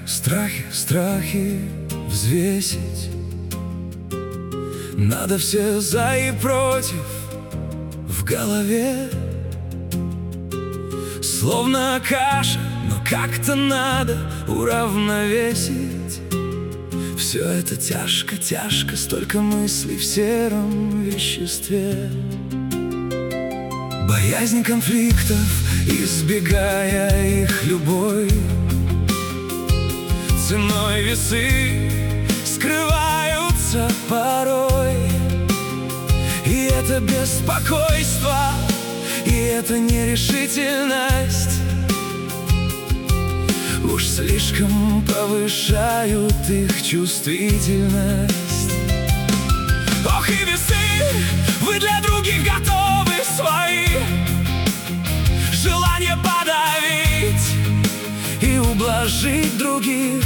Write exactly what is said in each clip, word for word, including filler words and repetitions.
Страхи, страхи взвесить. Надо все за и против в голове. Словно каша, но как-то надо уравновесить. Все это тяжко, тяжко, столько мыслей в сером веществе. Боязнь конфликтов, избегая их любой ценой, весы скрываются порой. И это беспокойство, и это нерешительность уж слишком повышают их чувствительность. Ох, и весы, вы для других готовы свои желания подавить и ублажить других,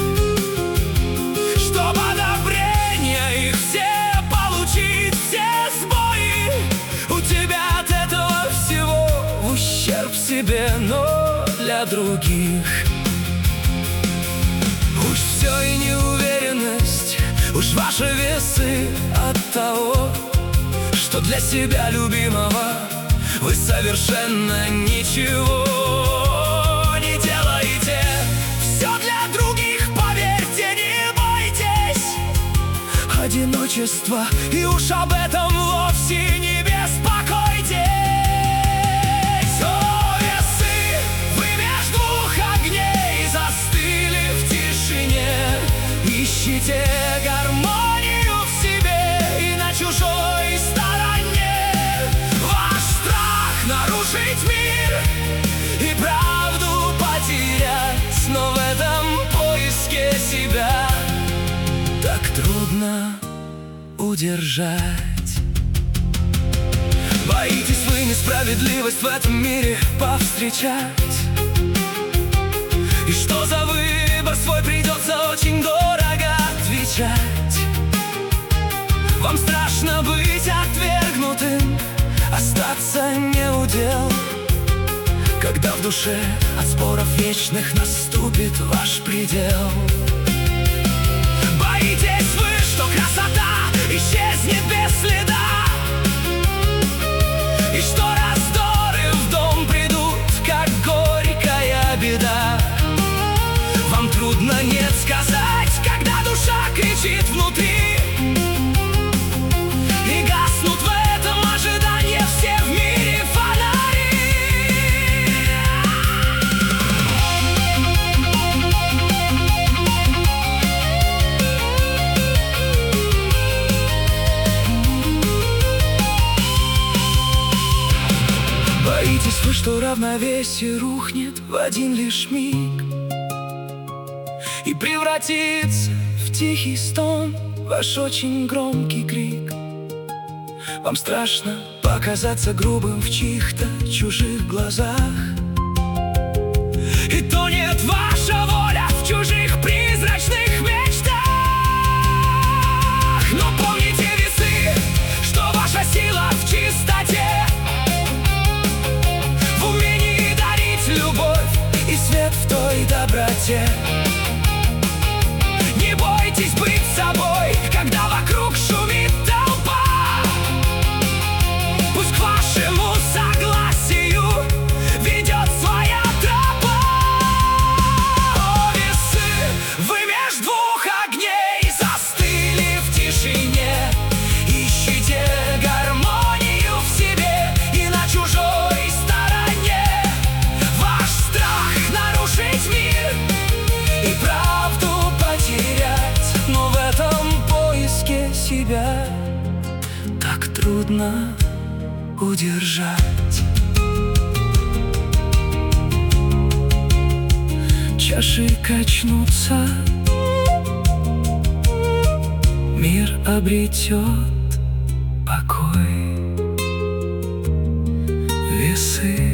чтоб одобрение их все получить, все сбои у тебя от этого всего в ущерб себе, но для других. Уж все и неуверенность, уж ваши весы от того, что для себя любимого вы совершенно ничего не делаете. Все для других, поверьте, не бойтесь одиночества, и уж об этом вовсе не беспокойтесь. О, весы, вы меж двух огней застыли в тишине. Ищите гармонию в себе и на чужой стороне. Ваш страх нарушить мир и правду потерять, но в этом поиске себя так трудно удержать. Боитесь вы несправедливость в этом мире повстречать, и что за выбор свой придется очень дорого отвечать. Вам страшно быть отвергнутым, остаться не удел, когда в душе от споров вечных наступит ваш предел. Боитесь вы, что красота исчезнет без следа, и что раздоры в дом придут, как горькая беда. Вам трудно нет сказать, когда душа кричит внутри, и гаснут в этом ожидании все в мире фонари. Боитесь вы, что равновесие рухнет в один лишь миг и превратится в тихий стон ваш очень громкий крик. Вам страшно показаться грубым в чьих-то чужих глазах, и тонет ваша воля в чужих призрачных мечтах. Но помните, весы, что ваша сила в чистоте, в умении дарить любовь и свет в той доброте. Не бойтесь быть собой, когда вокруг шумит толпа. Пусть к вашему согласию ведет своя тропа. О, весы, вы меж двух огней застыли в тишине. Ищите гармонию в себе и на чужой стороне. Ваш страх нарушить мир и правду потерять, но в этом поиске себя так трудно удержать. Чаши качнутся, мир обретет покой. Весы